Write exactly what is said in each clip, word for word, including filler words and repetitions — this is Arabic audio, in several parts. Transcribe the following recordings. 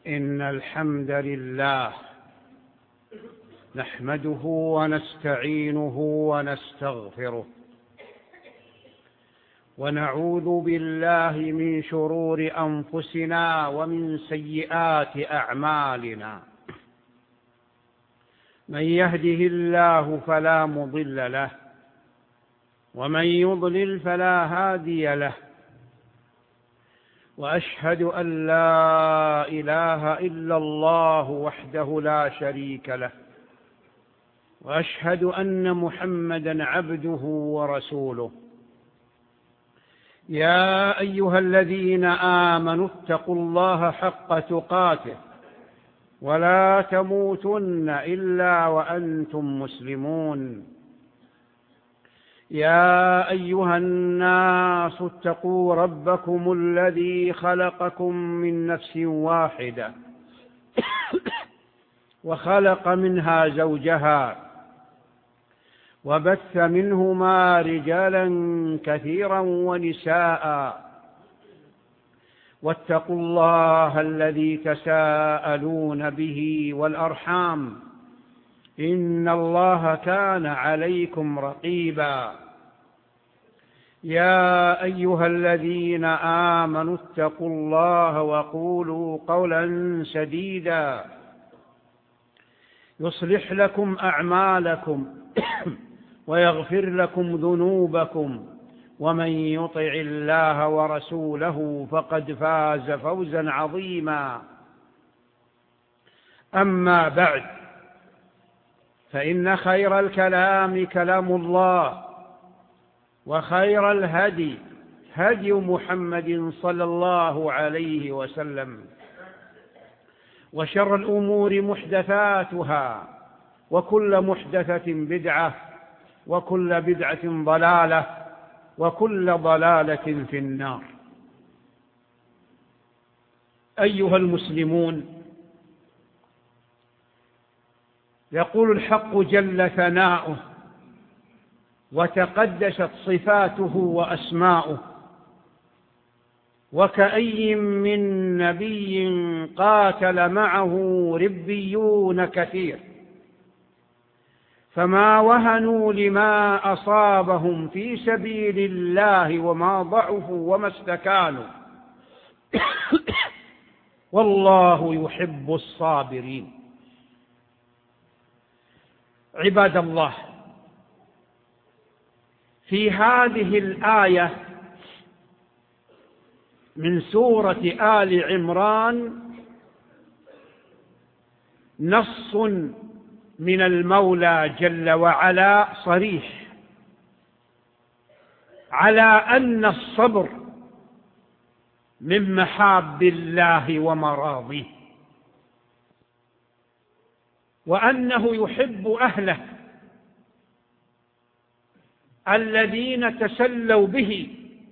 إن الحمد لله نحمده ونستعينه ونستغفره، ونعوذ بالله من شرور أنفسنا ومن سيئات أعمالنا. من يهده الله فلا مضل له، ومن يضلل فلا هادي له، وأشهد أن لا إله إلا الله وحده لا شريك له، وأشهد أن محمدًا عبده ورسوله. يا أيها الذين آمنوا اتقوا الله حق تقاته ولا تموتن إلا وأنتم مسلمون. يا أيها الناس اتقوا ربكم الذي خلقكم من نفس واحدة وخلق منها زوجها وبث منهما رجالا كثيرا ونساء، واتقوا الله الذي تساءلون به والأرحام، إن الله كان عليكم رقيبا. يا أيها الذين آمنوا اتقوا الله وقولوا قولا سديدا يصلح لكم أعمالكم ويغفر لكم ذنوبكم، ومن يطع الله ورسوله فقد فاز فوزا عظيما. أما بعد، فإن خير الكلام كلام الله، وخير الهدي هدي محمد صلى الله عليه وسلم، وشر الأمور محدثاتها، وكل محدثة بدعة، وكل بدعة ضلالة، وكل ضلالة في النار. أيها المسلمون، يقول الحق جل ثناؤه وتقدست صفاته وأسماؤه: وكأي من نبي قاتل معه ربيون كثير فما وهنوا لما أصابهم في سبيل الله وما ضعفوا وما استكانوا والله يحب الصابرين. عباد الله، في هذه الآية من سورة آل عمران نص من المولى جل وعلا صريح على أن الصبر من محاب الله ومراضيه، وأنه يحب أهله الذين تسلوا به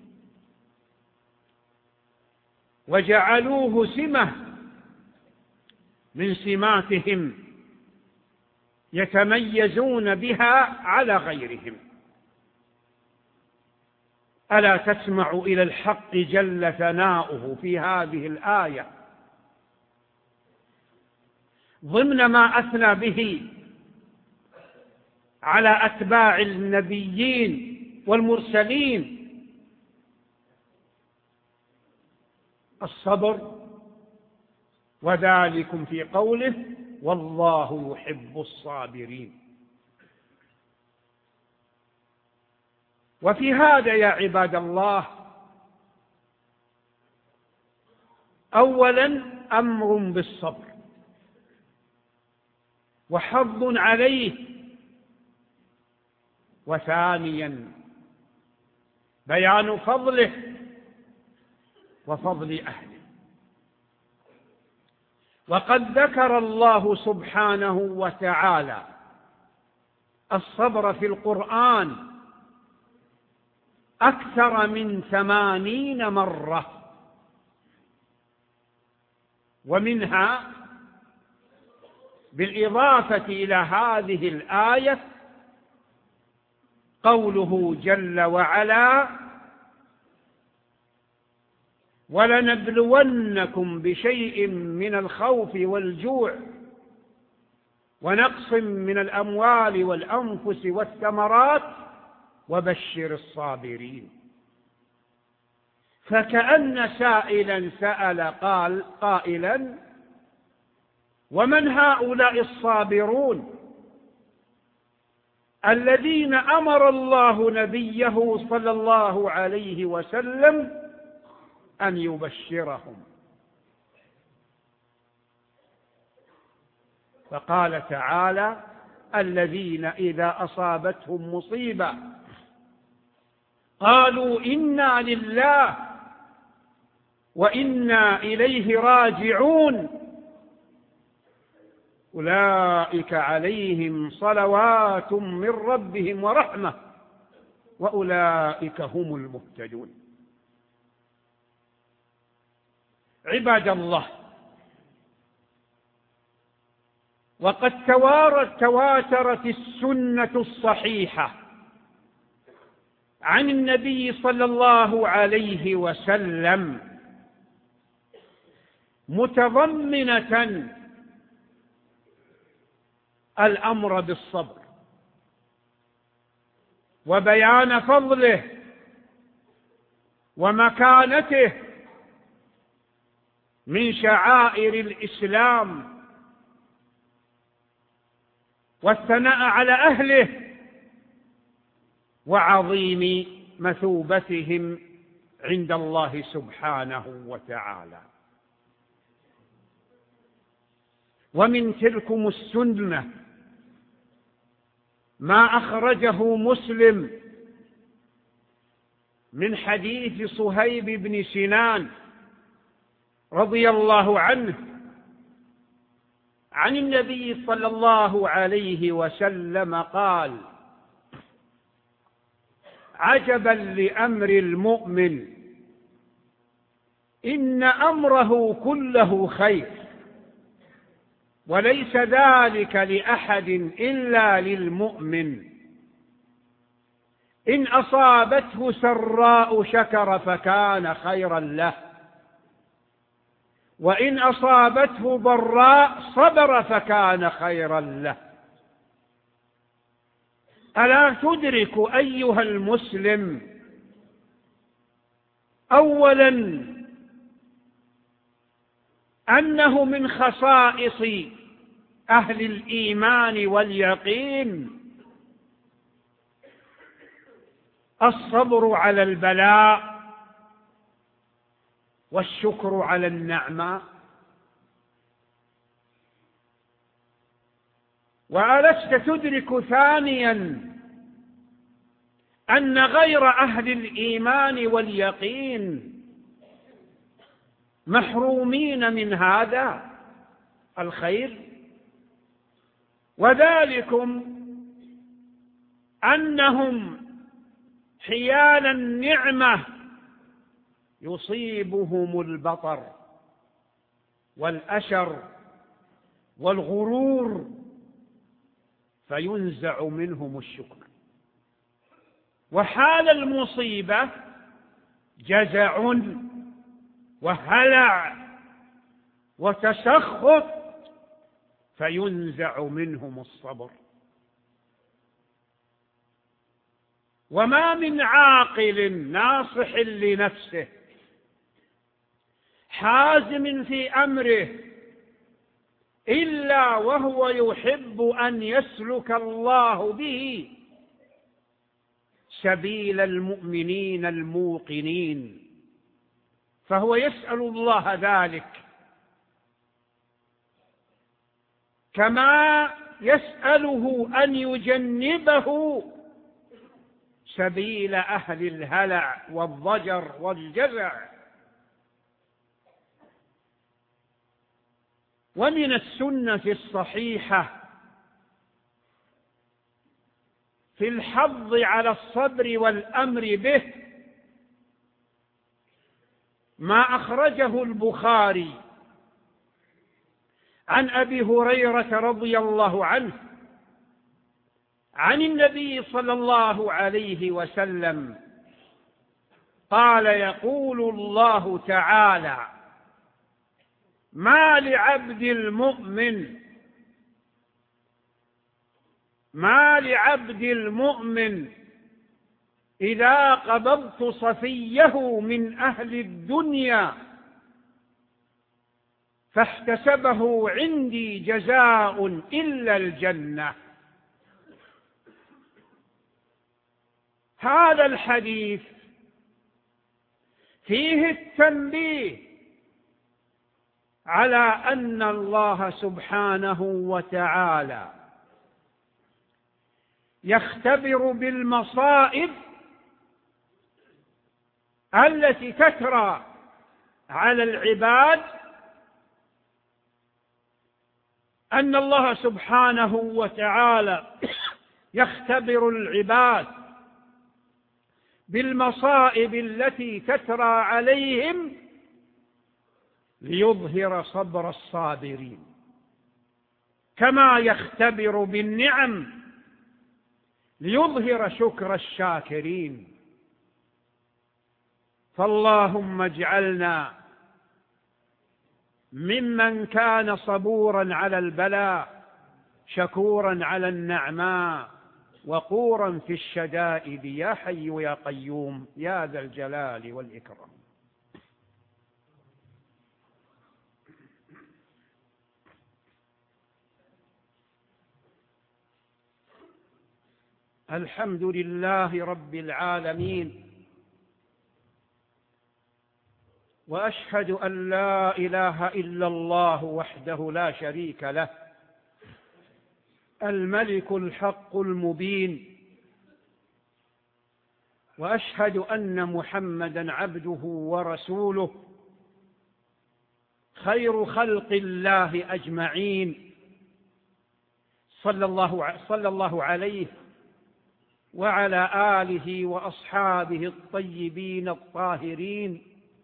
وجعلوه سمة من سماتهم يتميزون بها على غيرهم. ألا تسمع إلى الحق جل ثناؤه في هذه الآية ضمن ما أثنى به على أتباع النبيين والمرسلين: الصبر، وذلكم في قوله: والله يحب الصابرين. وفي هذا يا عباد الله أولا أمر بالصبر وحض عليه، وثانيا بيان فضله وفضل أهله. وقد ذكر الله سبحانه وتعالى الصبر في القرآن أكثر من ثمانين مرة، ومنها بالإضافة إلى هذه الآية قوله جل وعلا: ولنبلونكم بشيء من الخوف والجوع ونقص من الأموال والأنفس والثمرات وبشر الصابرين. فكأن سائلا سأل قال قائلا: ومن هؤلاء الصابرون الذين أمر الله نبيه صلى الله عليه وسلم أن يبشرهم؟ فقال تعالى: الذين إذا أصابتهم مصيبة قالوا إنا لله وإنا إليه راجعون أولئك عليهم صلوات من ربهم ورحمة وأولئك هم المهتدون. عباد الله، وقد توارت تواترت السنة الصحيحة عن النبي صلى الله عليه وسلم متضمنة الأمر بالصبر وبيان فضله ومكانته من شعائر الإسلام والثناء على أهله وعظيم مثوبتهم عند الله سبحانه وتعالى. ومن تلكم السنة ما أخرجه مسلم من حديث صهيب بن سنان رضي الله عنه عن النبي صلى الله عليه وسلم قال: عجبا لأمر المؤمن إن أمره كله خير وليس ذلك لأحد إلا للمؤمن إن أصابته سراء شكر فكان خيرا له وإن أصابته ضراء صبر فكان خيرا له. ألا تدرك أيها المسلم أولا أنه من خصائص أهل الإيمان واليقين الصبر على البلاء والشكر على النعمة؟ وألست تدرك ثانيا أن غير أهل الإيمان واليقين محرومين من هذا الخير؟ وذلكم أنهم حيال النعمة يصيبهم البطر والأشر والغرور فينزع منهم الشكر، وحال المصيبة جزع وهلع وتسخط فينزع منهم الصبر. وما من عاقل ناصح لنفسه حازم في أمره إلا وهو يحب أن يسلك الله به سبيل المؤمنين الموقنين، فهو يسأل الله ذلك كما يسأله أن يجنبه سبيل أهل الهلع والضجر والجزع. ومن السنة الصحيحة في الحض على الصبر والأمر به ما أخرجه البخاري عن أبي هريرة رضي الله عنه عن النبي صلى الله عليه وسلم قال: يقول الله تعالى: ما لعبد المؤمن ما لعبد المؤمن إذا قبضت صفيه من أهل الدنيا فاحتسبه عندي جزاء إلا الجنة. هذا الحديث فيه التنبيه على أن الله سبحانه وتعالى يختبر بالمصائب التي تترى على العباد، أن الله سبحانه وتعالى يختبر العباد بالمصائب التي تترى عليهم ليظهر صبر الصابرين، كما يختبر بالنعم ليظهر شكر الشاكرين. فاللهم اجعلنا ممن كان صبورا على البلاء، شكورا على النعماء، وقورا في الشدائد، يا حي يا قيوم يا ذا الجلال والإكرام. الحمد لله رب العالمين، وأشهد أن لا إله إلا الله وحده لا شريك له، الملك الحق المبين، وأشهد أن محمدًا عبده ورسوله خير خلق الله أجمعين، صلى الله صلى الله عليه وعلى آله وأصحابه الطيبين الطاهرين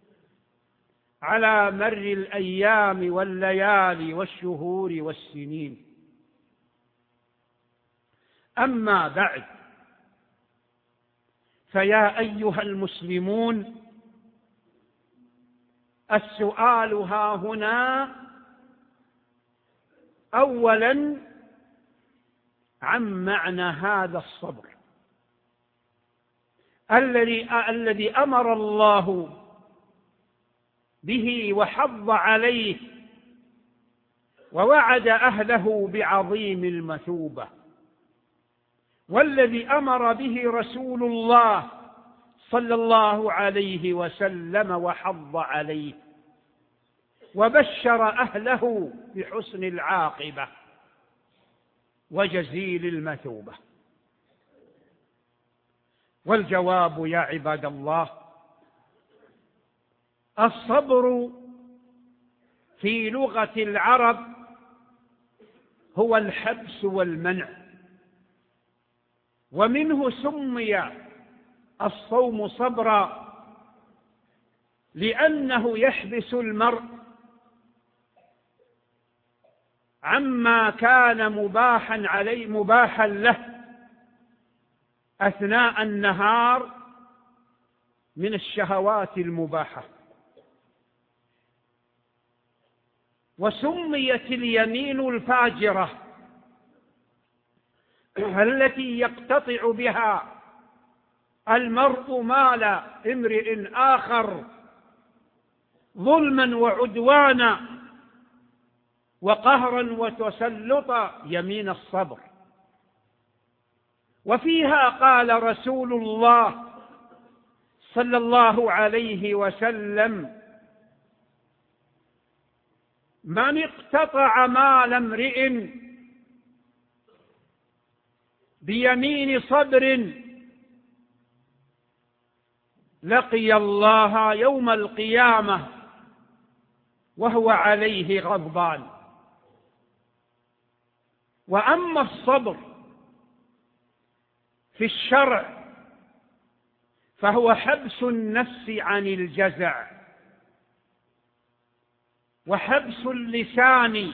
على مر الأيام والليالي والشهور والسنين. أما بعد، فيا أيها المسلمون، السؤال ها هنا أولاً عن معنى هذا الصبر الذي الذي أمر الله به وحض عليه ووعد أهله بعظيم المثوبة، والذي أمر به رسول الله صلى الله عليه وسلم وحض عليه وبشر أهله بحسن العاقبة وجزيل المثوبة. والجواب يا عباد الله: الصبر في لغة العرب هو الحبس والمنع، ومنه سمي الصوم صبرا لأنه يحبس المرء عما كان مباحا عليه مباحا له أثناء النهار من الشهوات المباحة. وسميت اليمين الفاجرة التي يقتطع بها المرء مال امرئ آخر ظلما وعدوانا وقهرا وتسلطا يمين الصبر. وفيها قال رسول الله صلى الله عليه وسلم: من اقتطع مال امرئ بيمين صبر لقي الله يوم القيامة وهو عليه غضبان. وأما الصبر في الشرع فهو حبس النفس عن الجزع، وحبس اللسان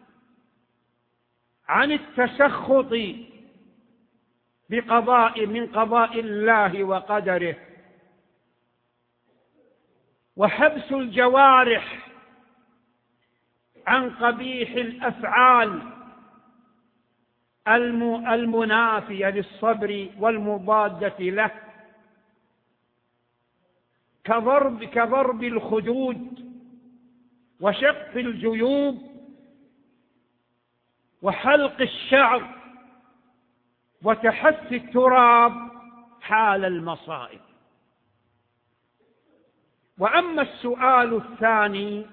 عن التسخط بقضاء من قضاء الله وقدره، وحبس الجوارح عن قبيح الأفعال المنافية للصبر والمضادة له، كضرب كضرب الخدود وشق الجيوب وحلق الشعر وتحسي التراب حال المصائب. وأما السؤال الثاني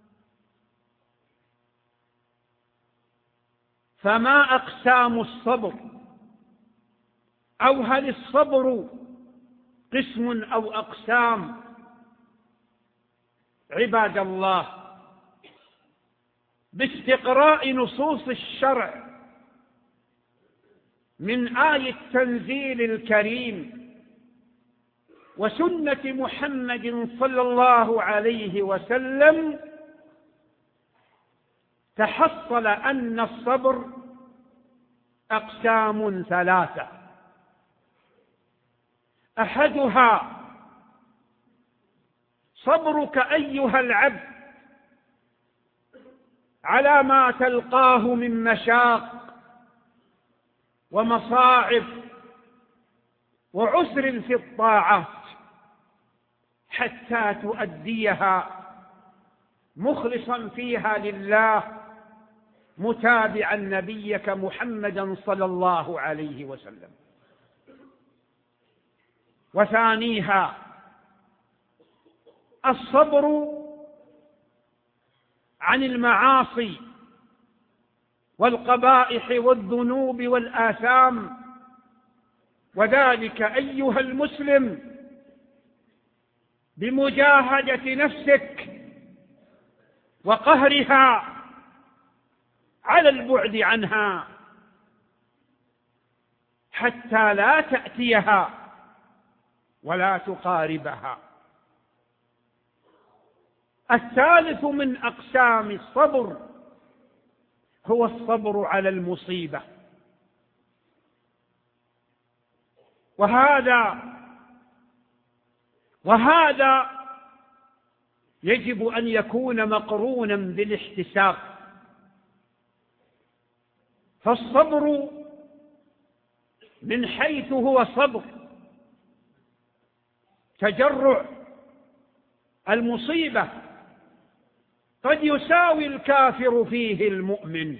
فما أقسام الصبر، أو هل الصبر قسم أو أقسام؟ عباد الله، باستقراء نصوص الشرع من آية التنزيل الكريم وسنة محمد صلى الله عليه وسلم تحصل أن الصبر أقسام ثلاثة. أحدها صبرك أيها العبد على ما تلقاه من مشاق ومصاعب وعسر في الطاعات حتى تؤديها مخلصا فيها لله متابعا نبيك محمدا صلى الله عليه وسلم. وثانيها الصبر عن المعاصي والقبائح والذنوب والآثام، وذلك أيها المسلم بمجاهدة نفسك وقهرها على البعد عنها حتى لا تأتيها ولا تقاربها. الثالث من أقسام الصبر هو الصبر على المصيبة، وهذا وهذا يجب أن يكون مقرونا بالاحتساب. فالصبر من حيث هو صبر تجرع المصيبة قد يساوي الكافر فيه المؤمن،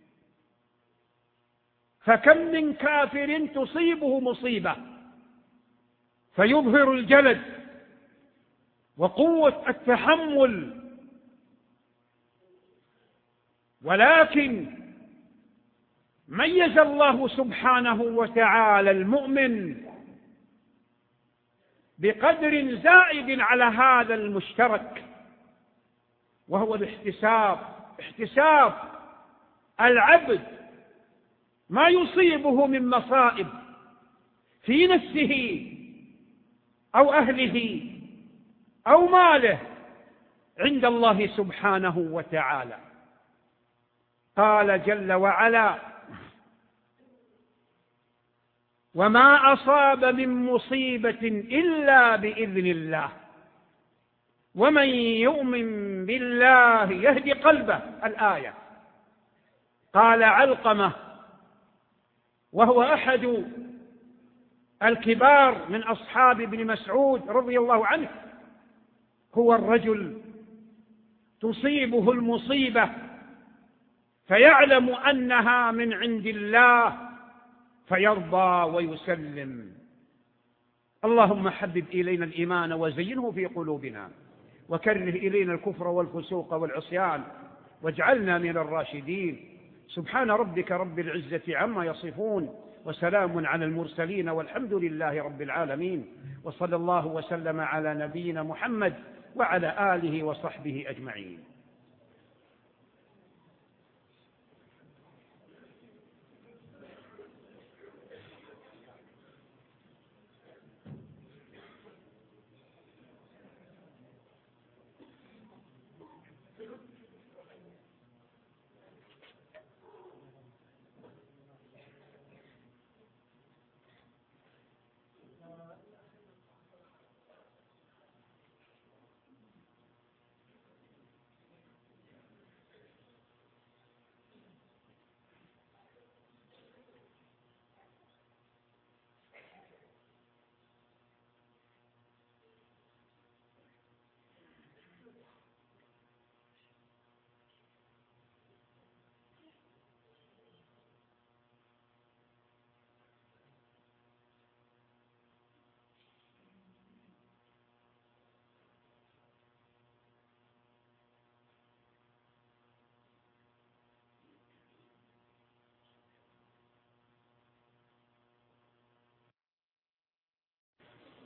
فكم من كافر تصيبه مصيبة فيظهر الجلد وقوة التحمل، ولكن ميز الله سبحانه وتعالى المؤمن بقدر زائد على هذا المشترك، وهو الاحتساب. احتساب العبد ما يصيبه من مصائب في نفسه أو أهله أو ماله عند الله سبحانه وتعالى. قال جل وعلا: وما أصاب من مصيبة إلا بإذن الله ومن يؤمن بالله يهدي قلبه. الآية. قال علقمة وهو أحد الكبار من أصحاب ابن مسعود رضي الله عنه: هو الرجل تصيبه المصيبة فيعلم أنها من عند الله فيرضى ويسلم. اللهم حبب إلينا الإيمان وزينه في قلوبنا، وكره إلينا الكفر والفسوق والعصيان، واجعلنا من الراشدين. سبحان ربك رب العزة عما يصفون، وسلام على المرسلين، والحمد لله رب العالمين، وصلى الله وسلم على نبينا محمد وعلى آله وصحبه أجمعين.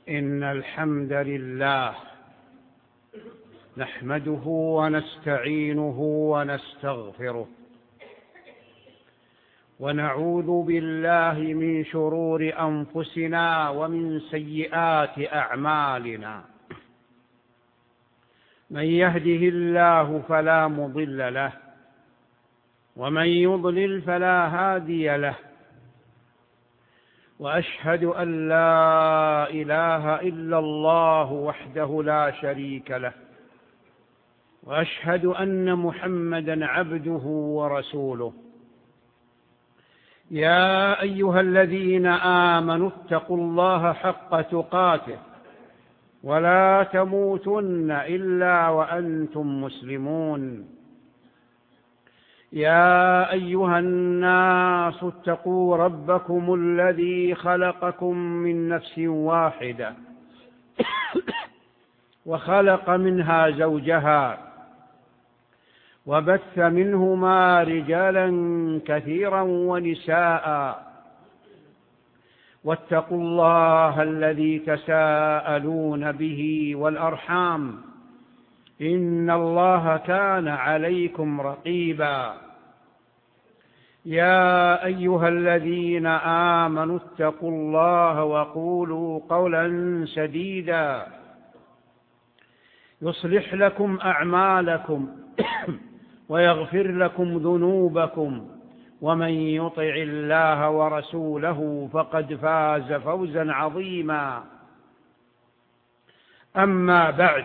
إن الحمد لله نحمده ونستعينه ونستغفره، ونعوذ بالله من شرور أنفسنا ومن سيئات أعمالنا. من يهده الله فلا مضل له، ومن يضلل فلا هادي له، وأشهد أن لا إله إلا الله وحده لا شريك له، وأشهد أن محمدًا عبده ورسوله. يا أيها الذين آمنوا اتقوا الله حق تقاته ولا تموتن إلا وأنتم مسلمون. يا أيها الناس اتقوا ربكم الذي خلقكم من نفس واحدة وخلق منها زوجها وبث منهما رجالا كثيرا ونساء، واتقوا الله الذي تساءلون به والأرحام، إن الله كان عليكم رقيبا. يا أيها الذين آمنوا اتقوا الله وقولوا قولا سديدا يصلح لكم أعمالكم ويغفر لكم ذنوبكم، ومن يطع الله ورسوله فقد فاز فوزا عظيما. أما بعد،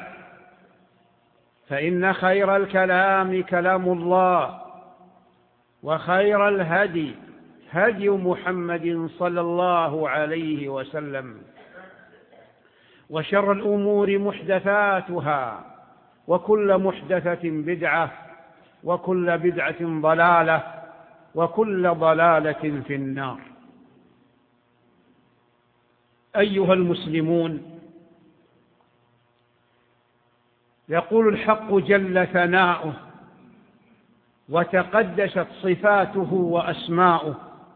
فإن خير الكلام كلام الله، وخير الهدي هدي محمد صلى الله عليه وسلم، وشر الأمور محدثاتها، وكل محدثة بدعة، وكل بدعة ضلالة، وكل ضلالة في النار. أيها المسلمون، يقول الحق جل ثناؤه وتقدست صفاته وأسماؤه: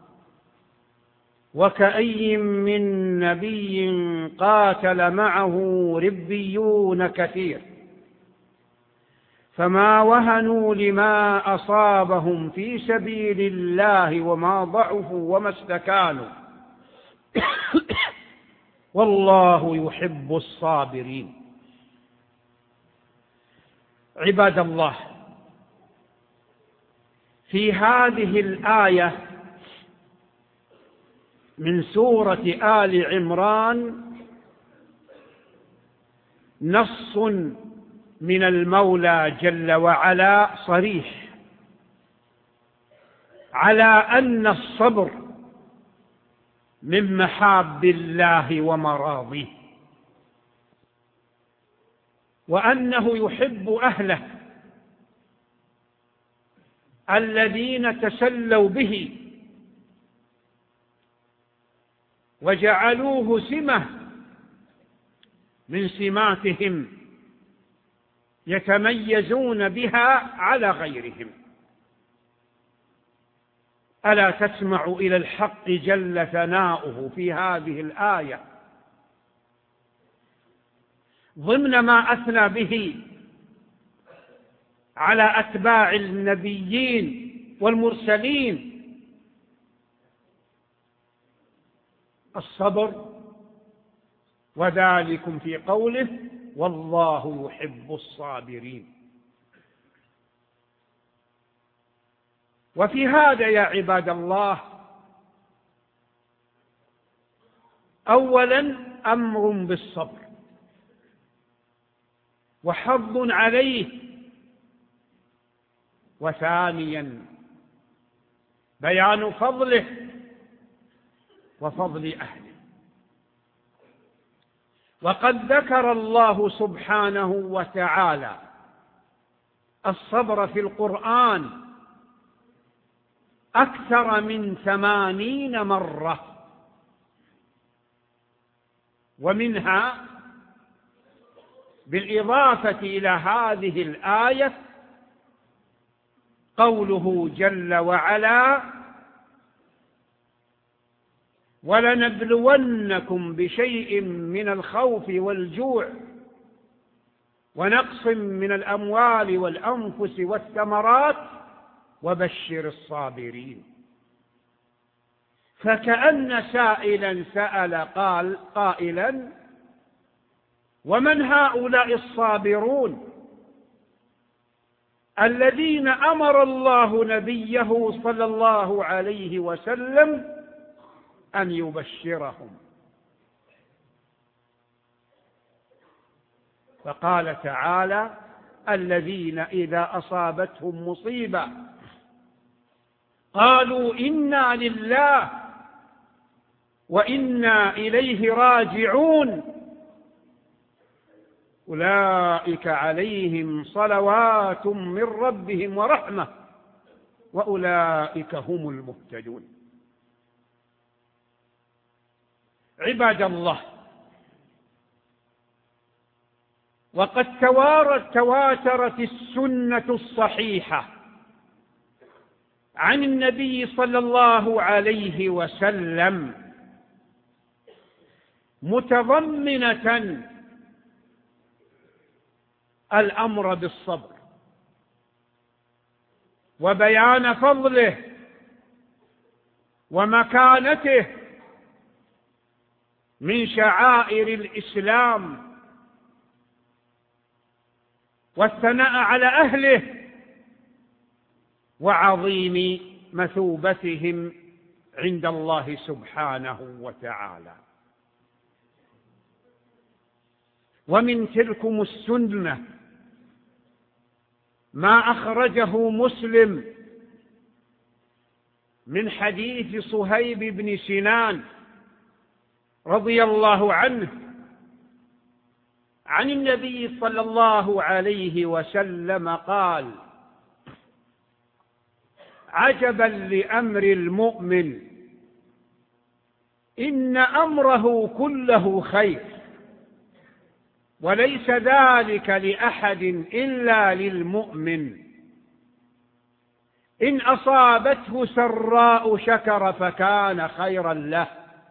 وكأي من نبي قاتل معه ربيون كثير فما وهنوا لما أصابهم في سبيل الله وما ضعفوا وما استكانوا والله يحب الصابرين. عباد الله، في هذه الآية من سورة آل عمران نص من المولى جل وعلا صريح على أن الصبر من محاب الله ومراضيه، وأنه يحب أهله الذين تسلوا به وجعلوه سمة من سماتهم يتميزون بها على غيرهم. ألا تسمع إلى الحق جل ثناؤه في هذه الآية ضمن ما أثنى به على أتباع النبيين والمرسلين: الصبر، وذلكم في قوله: والله يحب الصابرين. وفي هذا يا عباد الله أولا أمر بالصبر وحض عليه، وثانيا بيان فضله وفضل أهله. وقد ذكر الله سبحانه وتعالى الصبر في القرآن أكثر من ثمانين مرة، ومنها بالإضافة إلى هذه الآية قوله جل وعلا: ولنبلونكم بشيء من الخوف والجوع ونقص من الأموال والأنفس والثمرات وبشر الصابرين. فكأن سائلا سأل قال قائلا: ومن هؤلاء الصابرون الذين أمر الله نبيه صلى الله عليه وسلم أن يبشرهم؟ فقال تعالى: الذين إذا أصابتهم مصيبة قالوا إنا لله وإنا إليه راجعون أولئك عليهم صلوات من ربهم ورحمة وأولئك هم المهتدون. عباد الله، وقد توارت تواترت السنة الصحيحة عن النبي صلى الله عليه وسلم متضمنة الأمر بالصبر وبيان فضله ومكانته من شعائر الإسلام والثناء على أهله وعظيم مثوبتهم عند الله سبحانه وتعالى. ومن تلكم السنة ما أخرجه مسلم من حديث صهيب بن سنان رضي الله عنه عن النبي صلى الله عليه وسلم قال: عجبا لأمر المؤمن إن أمره كله خير وليس ذلك لأحد إلا للمؤمن إن أصابته سراء شكر فكان خيرا له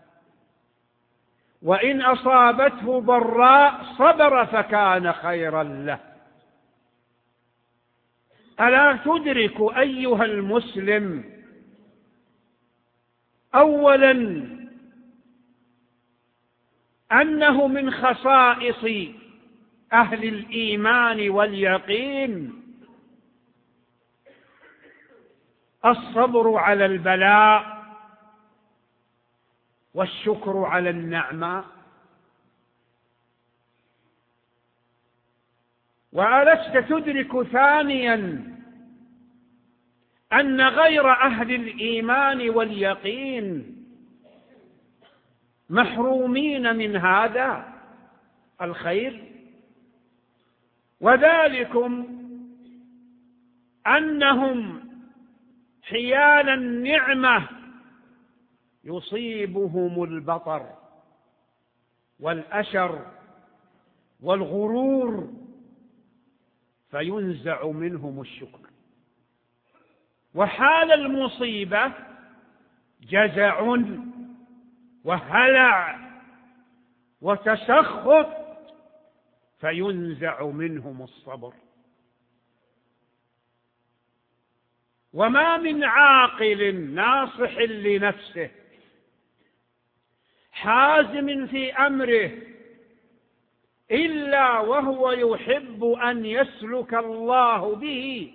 وإن أصابته ضراء صبر فكان خيرا له. ألا تدرك أيها المسلم أولا أنه من خصائص أهل الإيمان واليقين الصبر على البلاء والشكر على النعماء؟ وألست تدرك ثانيا أن غير أهل الإيمان واليقين محرومين من هذا الخير؟ وذلكم أنهم حيال النعمة يصيبهم البطر والأشر والغرور فينزع منهم الشكر، وحال المصيبة جزع وهلع وتسخط فينزع منهم الصبر. وما من عاقل ناصح لنفسه حازم في أمره إلا وهو يحب أن يسلك الله به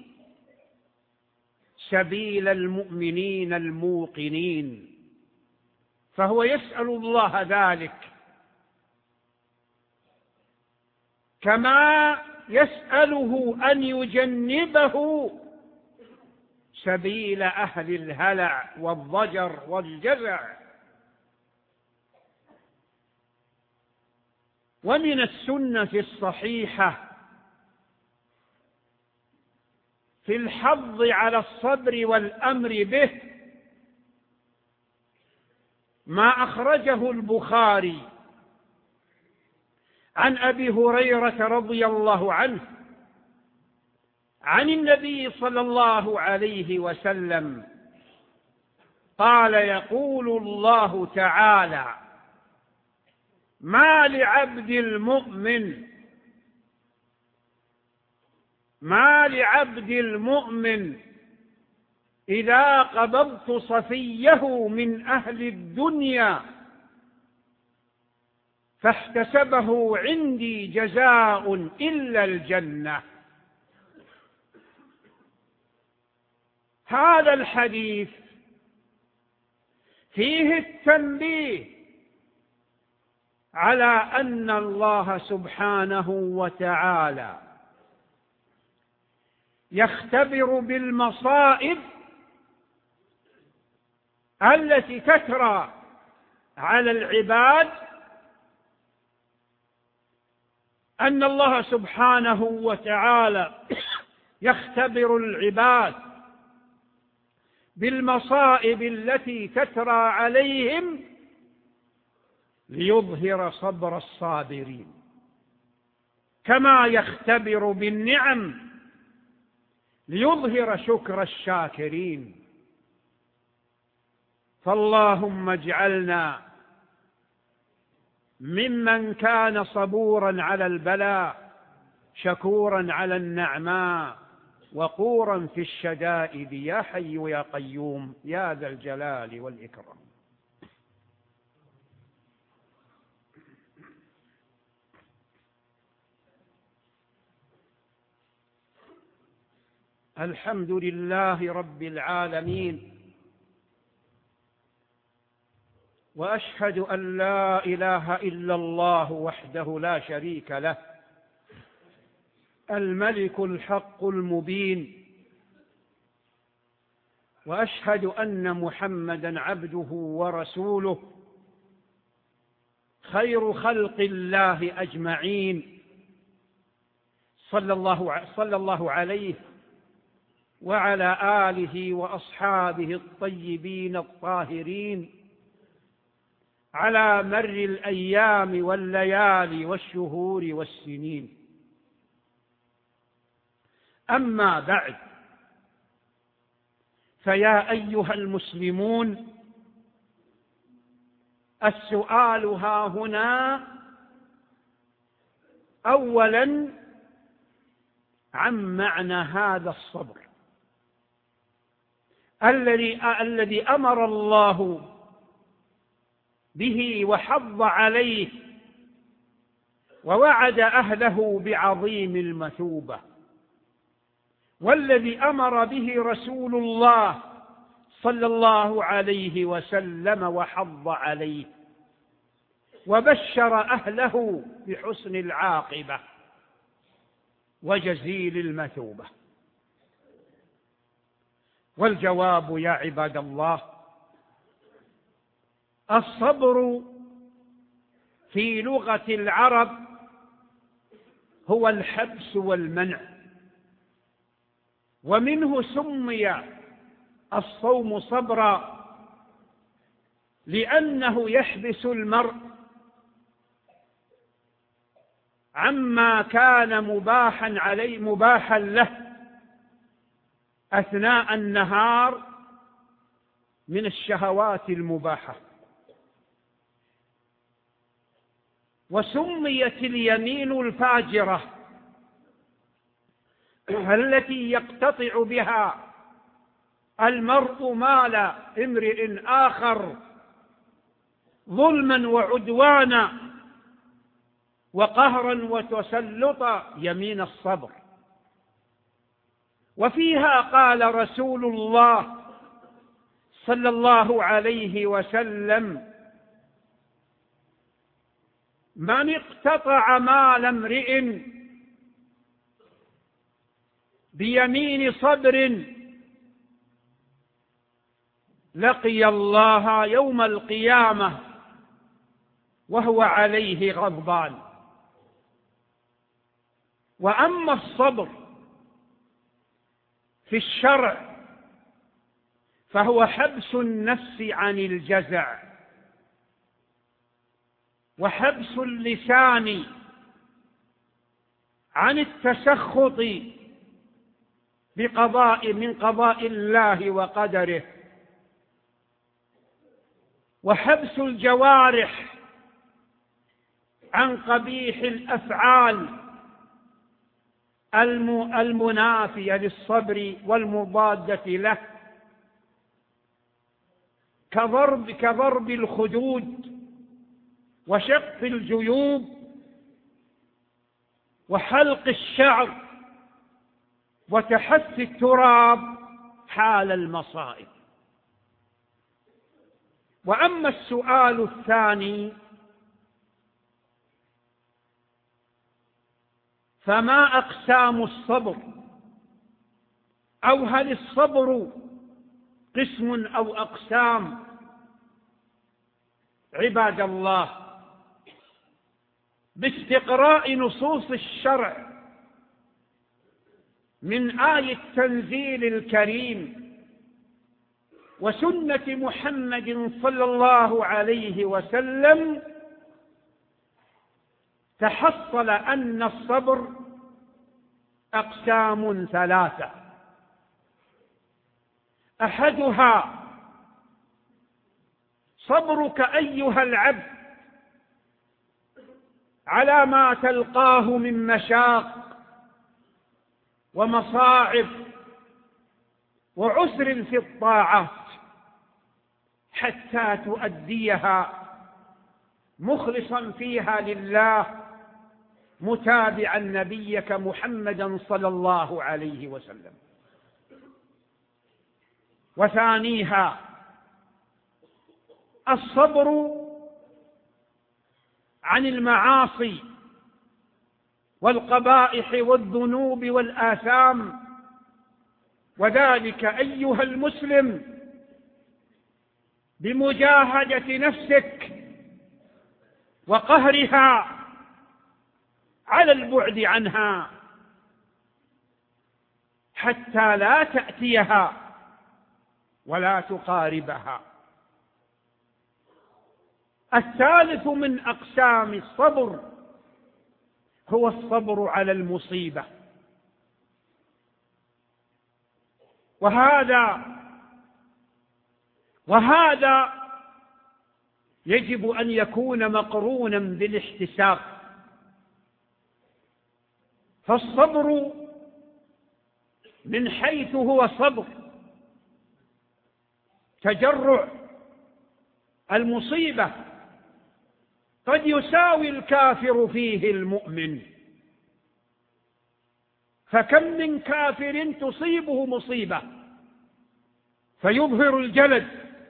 سبيل المؤمنين الموقنين، فهو يسأل الله ذلك كما يسأله أن يجنبه سبيل أهل الهلع والضجر والجزع. ومن السنة الصحيحة في الحض على الصبر والأمر به ما أخرجه البخاري عن أبي هريرة رضي الله عنه عن النبي صلى الله عليه وسلم قال: يقول الله تعالى: ما لعبد المؤمن ما لعبد المؤمن إذا قبضت صفيه من أهل الدنيا فاحتسبه عندي جزاء إلا الجنة. هذا الحديث فيه التنبيه على أن الله سبحانه وتعالى يختبر بالمصائب التي تترى على العباد، أن الله سبحانه وتعالى يختبر العباد بالمصائب التي تترى عليهم ليظهر صبر الصابرين، كما يختبر بالنعم ليظهر شكر الشاكرين. فاللهم اجعلنا ممن كان صبورا على البلاء، شكورا على النعماء، وقورا في الشدائد، يا حي يا قيوم يا ذا الجلال والإكرام. الحمد لله رب العالمين، وأشهد أن لا إله إلا الله وحده لا شريك له، الملك الحق المبين، وأشهد أن محمدًا عبده ورسوله خير خلق الله أجمعين، صلى الله صلى الله عليه وعلى آله وأصحابه الطيبين الطاهرين على مر الأيام والليالي والشهور والسنين. أما بعد، فيا أيها المسلمون، السؤال ها هنا أولاً عن معنى هذا الصبر الذي الذي أمر الله به وحض عليه ووعد أهله بعظيم المثوبة، والذي أمر به رسول الله صلى الله عليه وسلم وحض عليه وبشر أهله بحسن العاقبة وجزيل المثوبة. والجواب يا عباد الله: الصبر في لغة العرب هو الحبس والمنع، ومنه سمي الصوم صبرا، لأنه يحبس المرء عما كان مباحا عليه مباحا له أثناء النهار من الشهوات المباحة. وسميت اليمين الفاجرة التي يقتطع بها المرء مال امرئ آخر ظلما وعدوانا وقهرا وتسلطا يمين الصبر. وفيها قال رسول الله صلى الله عليه وسلم: من اقتطع مال امرئ بيمين صبر لقي الله يوم القيامة وهو عليه غضبان. وأما الصبر في الشرع فهو حبس النفس عن الجزع، وحبس اللسان عن التسخط بقضاء من قضاء الله وقدره، وحبس الجوارح عن قبيح الأفعال المنافية للصبر والمضادة له، كضرب كضرب الخدود وشق الجيوب وحلق الشعر وتحسي التراب حال المصائب. وأما السؤال الثاني فما أقسام الصبر، أو هل الصبر قسم أو أقسام؟ عباد الله، باستقراء نصوص الشرع من آية التنزيل الكريم وسنة محمد صلى الله عليه وسلم تحصل أن الصبر أقسام ثلاثة. أحدها صبرك أيها العبد على ما تلقاه من مشاق ومصاعب وعسر في الطاعات حتى تؤديها مخلصا فيها لله متابعا نبيك محمدا صلى الله عليه وسلم. وثانيها الصبر عن المعاصي والقبائح والذنوب والآثام، وذلك أيها المسلم بمجاهدة نفسك وقهرها على البعد عنها حتى لا تأتيها ولا تقاربها. الثالث من أقسام الصبر هو الصبر على المصيبة، وهذا وهذا يجب أن يكون مقرونا بالاحتساب. فالصبر من حيث هو صبر تجرع المصيبة قد يساوي الكافر فيه المؤمن، فكم من كافر تصيبه مصيبة فيظهر الجلد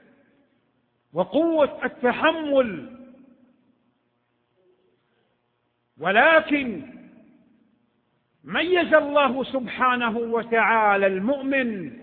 وقوة التحمل، ولكن ميز الله سبحانه وتعالى المؤمن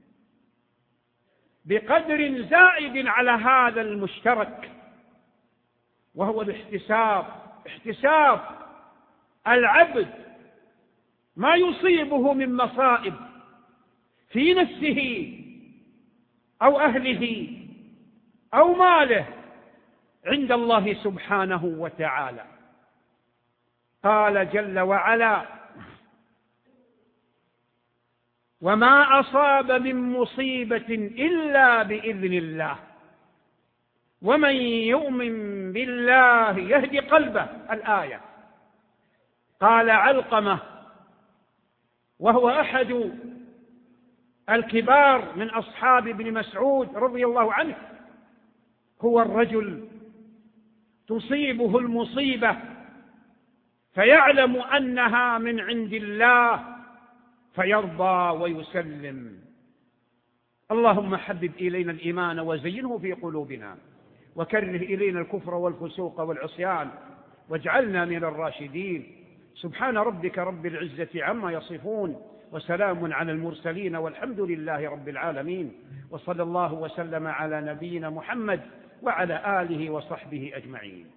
بقدر زائد على هذا المشترك، وهو الاحتساب. احتساب العبد ما يصيبه من مصائب في نفسه أو أهله أو ماله عند الله سبحانه وتعالى. قال جل وعلا: وما أصاب من مصيبة إلا بإذن الله ومن يؤمن بالله يهدي قلبه. الآية. قال علقمة وهو أحد الكبار من أصحاب ابن مسعود رضي الله عنه: هو الرجل تصيبه المصيبة فيعلم أنها من عند الله فيرضى ويسلم. اللهم حبب إلينا الإيمان وزينه في قلوبنا، وكره إلينا الكفر والفسوق والعصيان، واجعلنا من الراشدين. سبحان ربك رب العزة عما يصفون، وسلام على المرسلين، والحمد لله رب العالمين، وصلى الله وسلم على نبينا محمد وعلى آله وصحبه أجمعين.